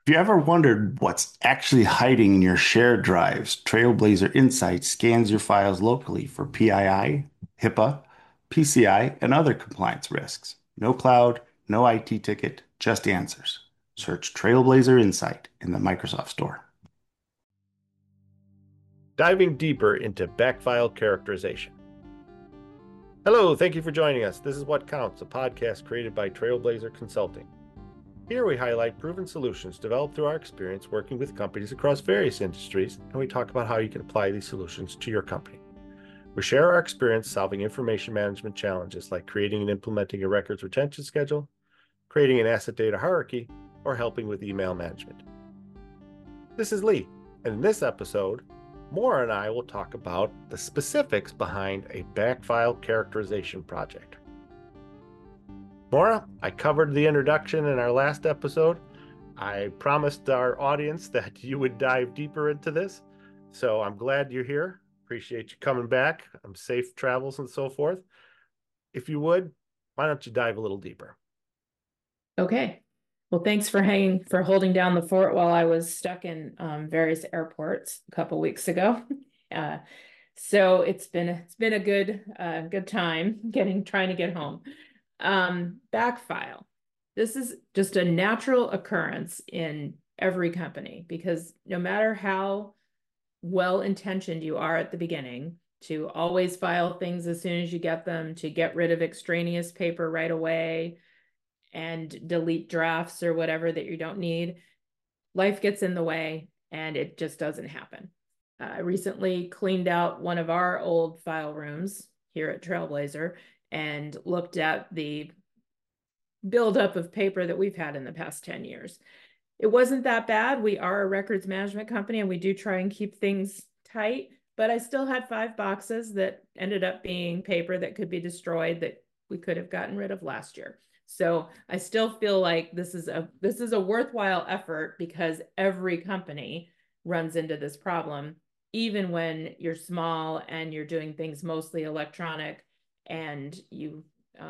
If you ever wondered what's actually hiding in your shared drives, Trailblazer Insights scans your files locally for PII, HIPAA, PCI, and other compliance risks. No cloud, no IT ticket, just answers. Search Trailblazer Insight in the Microsoft Store. Diving deeper into backfile characterization. Hello, thank you for joining us. This is What Counts, a podcast created by Trailblazer Consulting. Here we highlight proven solutions developed through our experience working with companies across various industries, and we talk about how you can apply these solutions to your company. We share our experience solving information management challenges like creating and implementing a records retention schedule, creating an asset data hierarchy, or helping with email management. This is Lee, and in this episode, Maura and I will talk about the specifics behind a backfile characterization project. Maura, I covered the introduction in our last episode. I promised our audience that you would dive deeper into this, so I'm glad you're here. Appreciate you coming back. Safe travels and so forth. If you would, why don't you dive a little deeper? Okay. Well, thanks for holding down the fort while I was stuck in various airports a couple weeks ago. So it's been a good time trying to get home. Backfile. This is just a natural occurrence in every company because no matter how well-intentioned you are at the beginning, to always file things as soon as you get them, to get rid of extraneous paper right away, and delete drafts or whatever that you don't need, life gets in the way and it just doesn't happen. I recently cleaned out one of our old file rooms here at Trailblazer and looked at the buildup of paper that we've had in the past 10 years. It wasn't that bad. We are a records management company and we do try and keep things tight, but I still had 5 boxes that ended up being paper that could be destroyed that we could have gotten rid of last year. So I still feel like this is a worthwhile effort because every company runs into this problem, even when you're small and you're doing things mostly electronic and you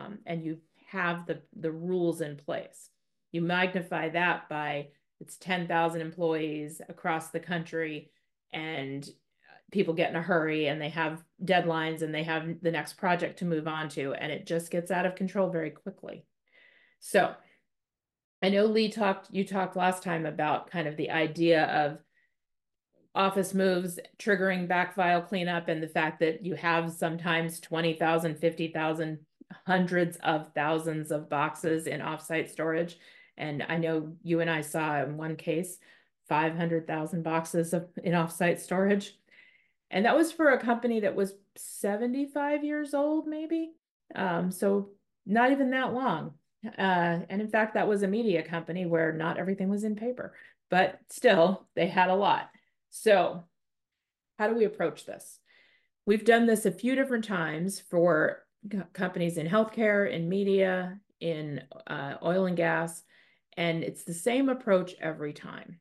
have the rules in place. You magnify that by it's 10,000 employees across the country and people get in a hurry and they have deadlines and they have the next project to move on to, and it just gets out of control very quickly. So I know you talked last time about kind of the idea of office moves triggering backfile cleanup and the fact that you have sometimes 20,000, 50,000, hundreds of thousands of boxes in offsite storage. And I know you and I saw in one case 500,000 boxes in offsite storage. And that was for a company that was 75 years old, maybe. So not even that long. And in fact, that was a media company where not everything was in paper, but still they had a lot. So how do we approach this? We've done this a few different times for companies in healthcare, in media, in oil and gas, and it's the same approach every time.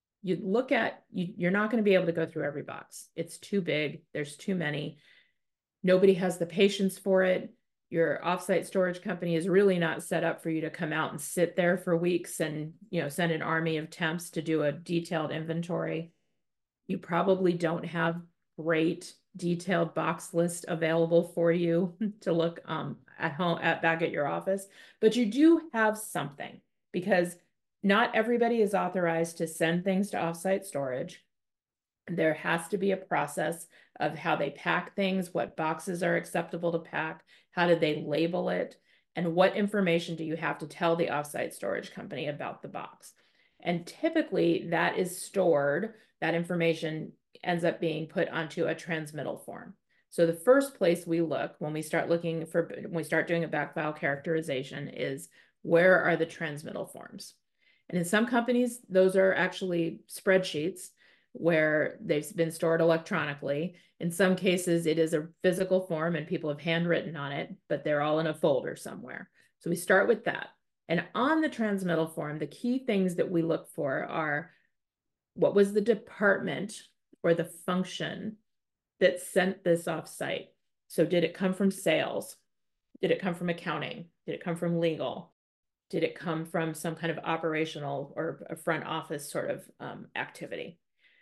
You're not going to be able to go through every box. It's too big. There's too many. Nobody has the patience for it. Your offsite storage company is really not set up for you to come out and sit there for weeks and, send an army of temps to do a detailed inventory. You probably don't have great detailed box list available for you to look at home back at your office, but you do have something because not everybody is authorized to send things to offsite storage. There has to be a process of how they pack things, what boxes are acceptable to pack, how do they label it, and what information do you have to tell the offsite storage company about the box. And typically that is stored, that information ends up being put onto a transmittal form. So the first place we look when we start doing a backfile characterization is where are the transmittal forms? And in some companies, those are actually spreadsheets where they've been stored electronically. In some cases, it is a physical form and people have handwritten on it, but they're all in a folder somewhere. So we start with that. And on the transmittal form, the key things that we look for are what was the department or the function that sent this off site? So did it come from sales? Did it come from accounting? Did it come from legal? Did it come from some kind of operational or a front office sort of activity?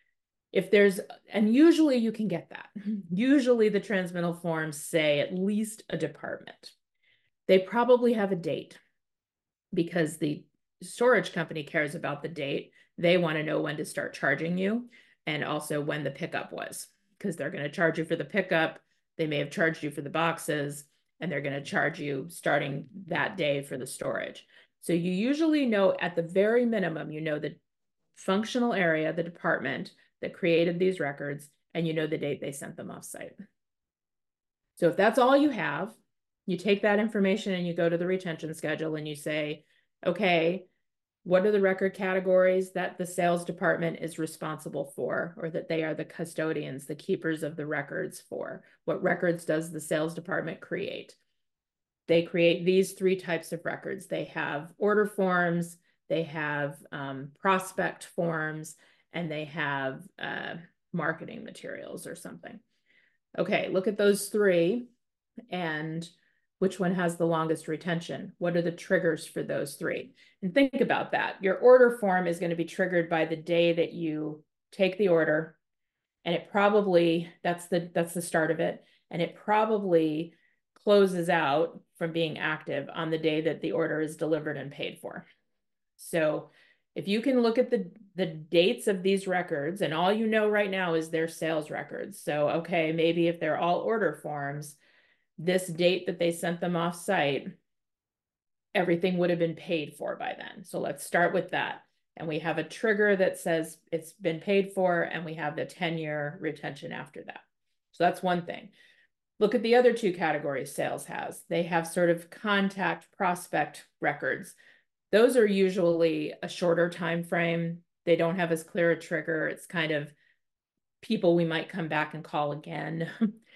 If there's, and usually you can get that. Usually the transmittal forms say at least a department. They probably have a date because the storage company cares about the date. They want to know when to start charging you and also when the pickup was, because they're going to charge you for the pickup. They may have charged you for the boxes, and they're going to charge you starting that day for the storage. So you usually know at the very minimum, you know the functional area, the department that created these records, and you know the date they sent them off site. So if that's all you have, you take that information and you go to the retention schedule and you say, okay, what are the record categories that the sales department is responsible for, or that they are the custodians, the keepers of the records for? What records does the sales department create? They create these 3 types of records. They have order forms, they have prospect forms, and they have marketing materials or something. Okay, look at those 3 and which one has the longest retention? What are the triggers for those 3? And think about that. Your order form is going to be triggered by the day that you take the order, and it probably, that's the start of it, and it probably closes out from being active on the day that the order is delivered and paid for. So if you can look at the dates of these records, and all you know right now is their sales records. So, okay, maybe if they're all order forms, this date that they sent them off site, everything would have been paid for by then. So let's start with that. And we have a trigger that says it's been paid for, and we have the 10-year retention after that. So that's one thing. Look at the other 2 categories sales has. They have sort of contact prospect records. Those are usually a shorter time frame. They don't have as clear a trigger. It's kind of people we might come back and call again.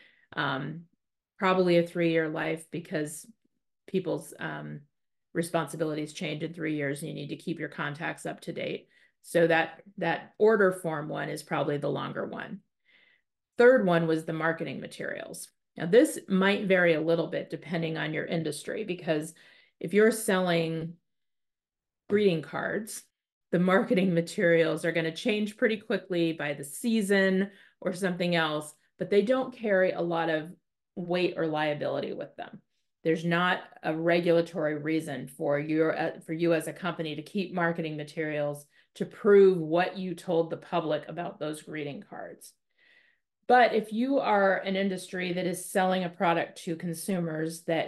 Probably a 3-year life, because people's responsibilities change in 3 years and you need to keep your contacts up to date. So that order form one is probably the longer one. Third one was the marketing materials. Now this might vary a little bit depending on your industry, because if you're selling greeting cards, the marketing materials are going to change pretty quickly by the season or something else, but they don't carry a lot of weight or liability with them. There's not a regulatory reason for you as a company to keep marketing materials to prove what you told the public about those greeting cards. But if you are an industry that is selling a product to consumers that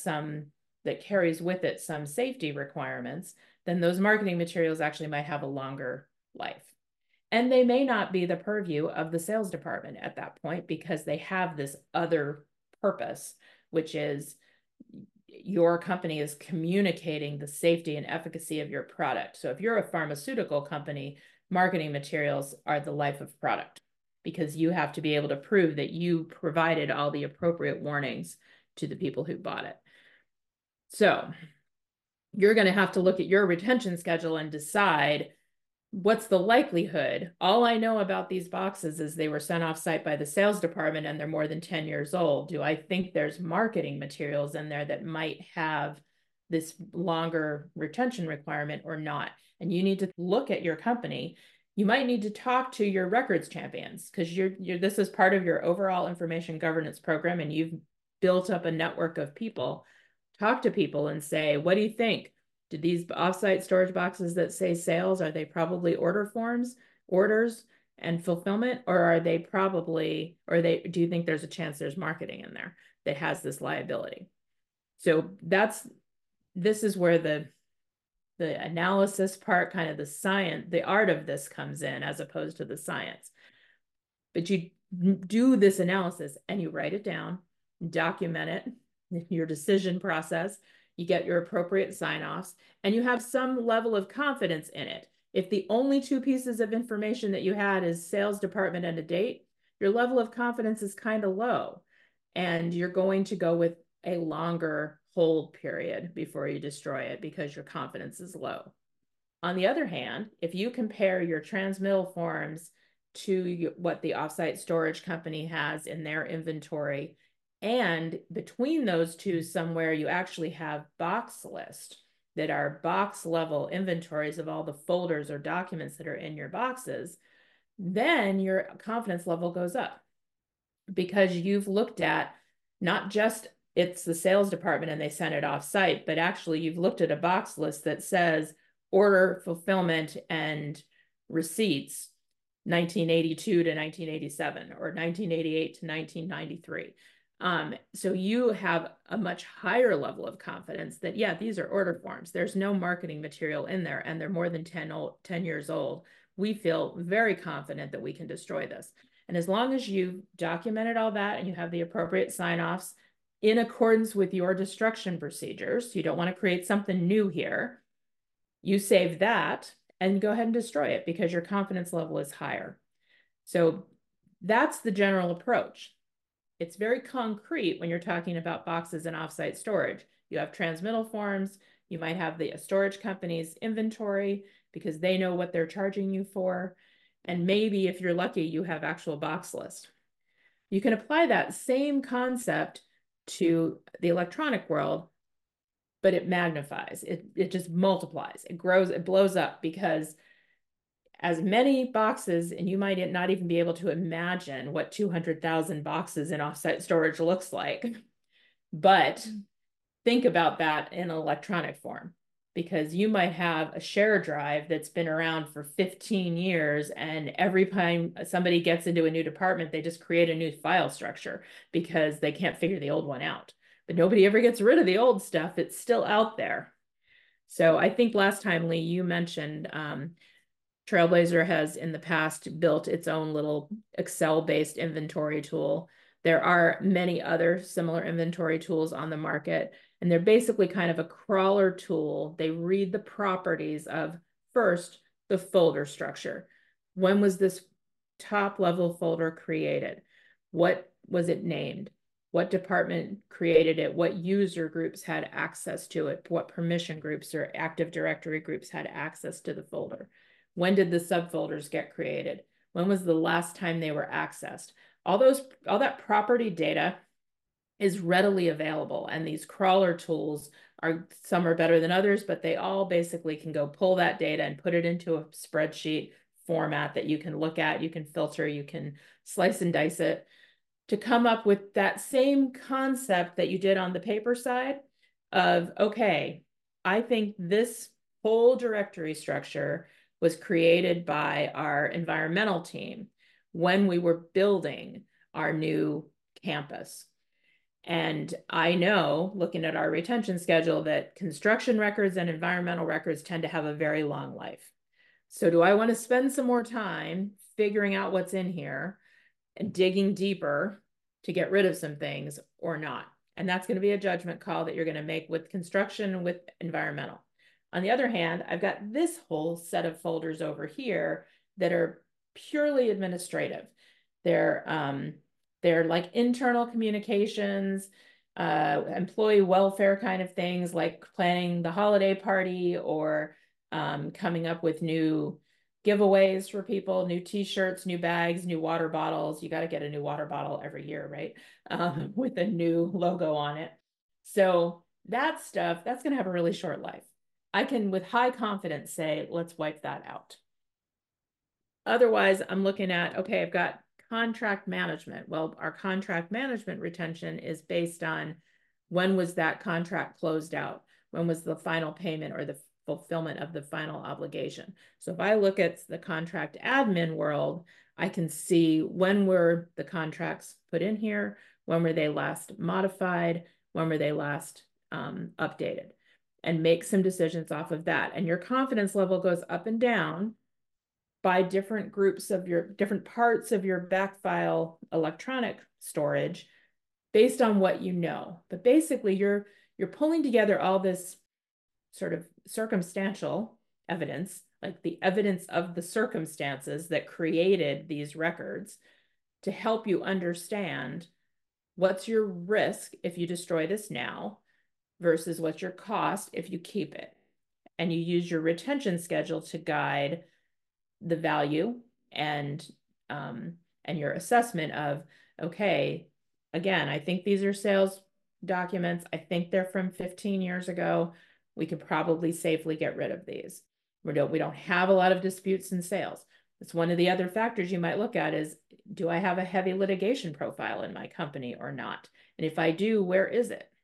carries with it some safety requirements, then those marketing materials actually might have a longer life. And they may not be the purview of the sales department at that point, because they have this other purpose, which is your company is communicating the safety and efficacy of your product. So if you're a pharmaceutical company, marketing materials are the life of product, because you have to be able to prove that you provided all the appropriate warnings to the people who bought it. So you're going to have to look at your retention schedule and decide, what's the likelihood? All I know about these boxes is they were sent off site by the sales department and they're more than 10 years old. Do I think there's marketing materials in there that might have this longer retention requirement or not? And you need to look at your company. You might need to talk to your records champions, because this is part of your overall information governance program, and you've built up a network of people. Talk to people and say, what do you think? Do these offsite storage boxes that say sales, are they probably order forms, orders, and fulfillment? Or are they probably, do you think there's a chance there's marketing in there that has this liability? So this is where the analysis part, kind of the science, the art of this comes in, as opposed to the science. But you do this analysis and you write it down, document it, your decision process, you get your appropriate sign-offs, and you have some level of confidence in it. If the only 2 pieces of information that you had is sales department and a date, your level of confidence is kind of low, and you're going to go with a longer hold period before you destroy it, because your confidence is low. On the other hand, if you compare your transmittal forms to what the offsite storage company has in their inventory, and between those 2 somewhere you actually have box list, that are box level inventories of all the folders or documents that are in your boxes, then your confidence level goes up because you've looked at not just it's the sales department and they sent it off site, but actually you've looked at a box list that says order fulfillment and receipts 1982 to 1987 or 1988 to 1993. So you have a much higher level of confidence that, yeah, these are order forms. There's no marketing material in there and they're more than 10 years old. We feel very confident that we can destroy this. And as long as you've documented all that and you have the appropriate sign-offs in accordance with your destruction procedures, you don't want to create something new here, you save that and go ahead and destroy it because your confidence level is higher. So that's the general approach. It's very concrete when you're talking about boxes and offsite storage. You have transmittal forms, you might have the storage company's inventory because they know what they're charging you for. And maybe if you're lucky, you have actual box list. You can apply that same concept to the electronic world, but it magnifies, it just multiplies, it grows, it blows up because as many boxes, and you might not even be able to imagine what 200,000 boxes in offsite storage looks like, but think about that in electronic form because you might have a share drive that's been around for 15 years and every time somebody gets into a new department, they just create a new file structure because they can't figure the old one out. But nobody ever gets rid of the old stuff. It's still out there. So I think last time, Lee, you mentioned Trailblazer has in the past built its own little Excel-based inventory tool. There are many other similar inventory tools on the market, and they're basically kind of a crawler tool. They read the properties of first the folder structure. When was this top level folder created? What was it named? What department created it? What user groups had access to it? What permission groups or Active Directory groups had access to the folder? When did the subfolders get created? When was the last time they were accessed? All that property data is readily available. And these crawler tools some are better than others, but they all basically can go pull that data and put it into a spreadsheet format that you can look at, you can filter, you can slice and dice it to come up with that same concept that you did on the paper side of, okay, I think this whole directory structure was created by our environmental team when we were building our new campus. And I know, looking at our retention schedule, that construction records and environmental records tend to have a very long life. So do I want to spend some more time figuring out what's in here and digging deeper to get rid of some things or not? And that's going to be a judgment call that you're going to make with construction and with environmental. On the other hand, I've got this whole set of folders over here that are purely administrative. They're like internal communications, employee welfare kind of things like planning the holiday party or coming up with new giveaways for people, new t-shirts, new bags, new water bottles. You got to get a new water bottle every year, right? With a new logo on it. So that stuff, that's going to have a really short life. I can, with high confidence, say, let's wipe that out. Otherwise, I'm looking at, okay, I've got contract management. Well, our contract management retention is based on when was that contract closed out? When was the final payment or the fulfillment of the final obligation? So if I look at the contract admin world, I can see when were the contracts put in here, when were they last modified, when were they last updated, and make some decisions off of that. And your confidence level goes up and down by different groups of your different parts of your backfile electronic storage based on what you know. But basically you're pulling together all this sort of circumstantial evidence, like the evidence of the circumstances that created these records to help you understand what's your risk if you destroy this now versus what's your cost if you keep it. And you use your retention schedule to guide the value and your assessment of, okay, again, I think these are sales documents. I think they're from 15 years ago. we could probably safely get rid of these. We don't have a lot of disputes in sales. It's one of the other factors you might look at is, do I have a heavy litigation profile in my company or not? And if I do, where is it?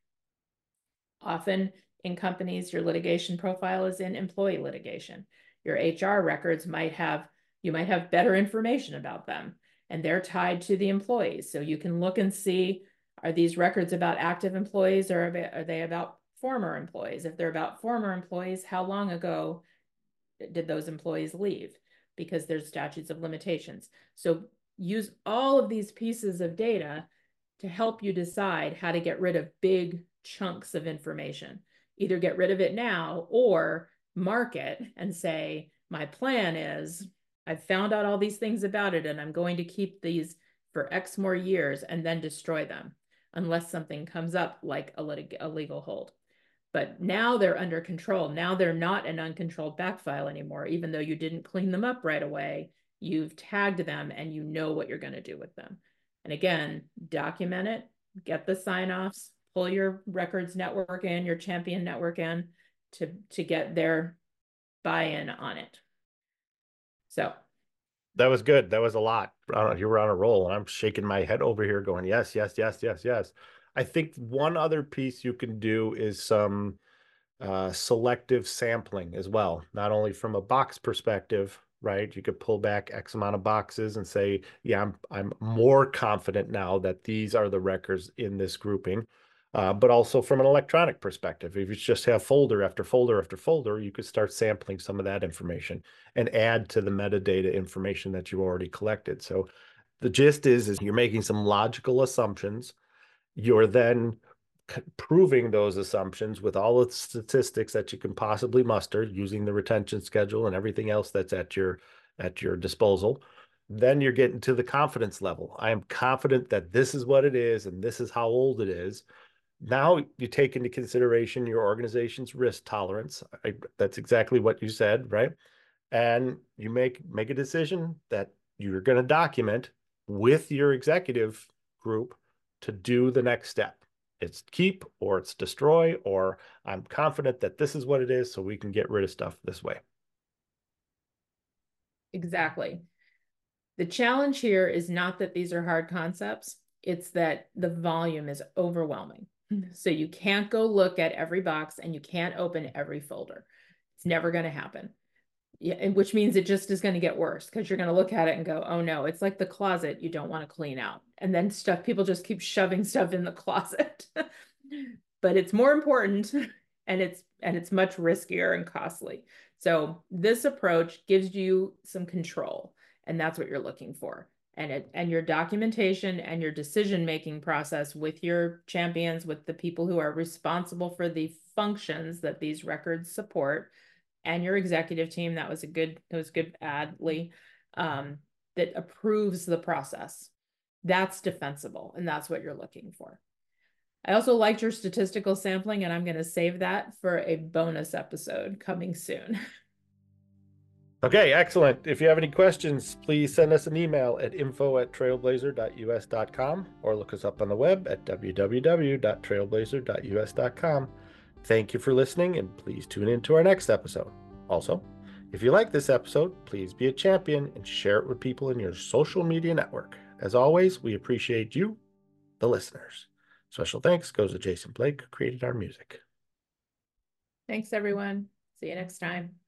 Often in companies, your litigation profile is in employee litigation. Your HR records you might have better information about them, and they're tied to the employees. So you can look and see, are these records about active employees or are they about former employees? If they're about former employees, how long ago did those employees leave? Because there's statutes of limitations. So use all of these pieces of data to help you decide how to get rid of big chunks of information. Either get rid of it now or mark it and say, my plan is I've found out all these things about it and I'm going to keep these for X more years and then destroy them unless something comes up like a legal hold. But now they're under control. Now they're not an uncontrolled backfile anymore. Even though you didn't clean them up right away, you've tagged them and you know what you're going to do with them. And again, document it, get the sign-offs, pull your records network in, your champion network in to get their buy-in on it. So that was good. That was a lot. You were on a roll, and I'm shaking my head over here going, yes, yes, yes, yes, yes. I think one other piece you can do is some selective sampling as well, not only from a box perspective, right? You could pull back X amount of boxes and say, yeah, I'm more confident now that these are the records in this grouping. But also from an electronic perspective, if you just have folder after folder after folder, you could start sampling some of that information and add to the metadata information that you already collected. So the gist is you're making some logical assumptions. You're then proving those assumptions with all the statistics that you can possibly muster using the retention schedule and everything else that's at your disposal. Then you're getting to the confidence level. I am confident that this is what it is and this is how old it is. Now you take into consideration your organization's risk tolerance. That's exactly what you said, right? And you make a decision that you're going to document with your executive group to do the next step. It's keep or it's destroy, or I'm confident that this is what it is, so we can get rid of stuff this way. Exactly. The challenge here is not that these are hard concepts, it's that the volume is overwhelming. So you can't go look at every box and you can't open every folder. It's never going to happen. Yeah, which means it just is going to get worse because you're going to look at it and go, oh no, it's like the closet you don't want to clean out. And then people just keep shoving stuff in the closet. But it's more important and it's much riskier and costly. So this approach gives you some control, and that's what you're looking for. And your documentation and your decision-making process with your champions, with the people who are responsible for the functions that these records support, and your executive team, that was good ad, Lee, that approves the process. That's defensible, and that's what you're looking for. I also liked your statistical sampling, and I'm going to save that for a bonus episode coming soon. Okay, excellent. If you have any questions, please send us an email at info@trailblazer.us.com or look us up on the web at www.trailblazer.us.com. Thank you for listening, and please tune in to our next episode. Also, if you like this episode, please be a champion and share it with people in your social media network. As always, we appreciate you, the listeners. Special thanks goes to Jason Blake, who created our music. Thanks, everyone. See you next time.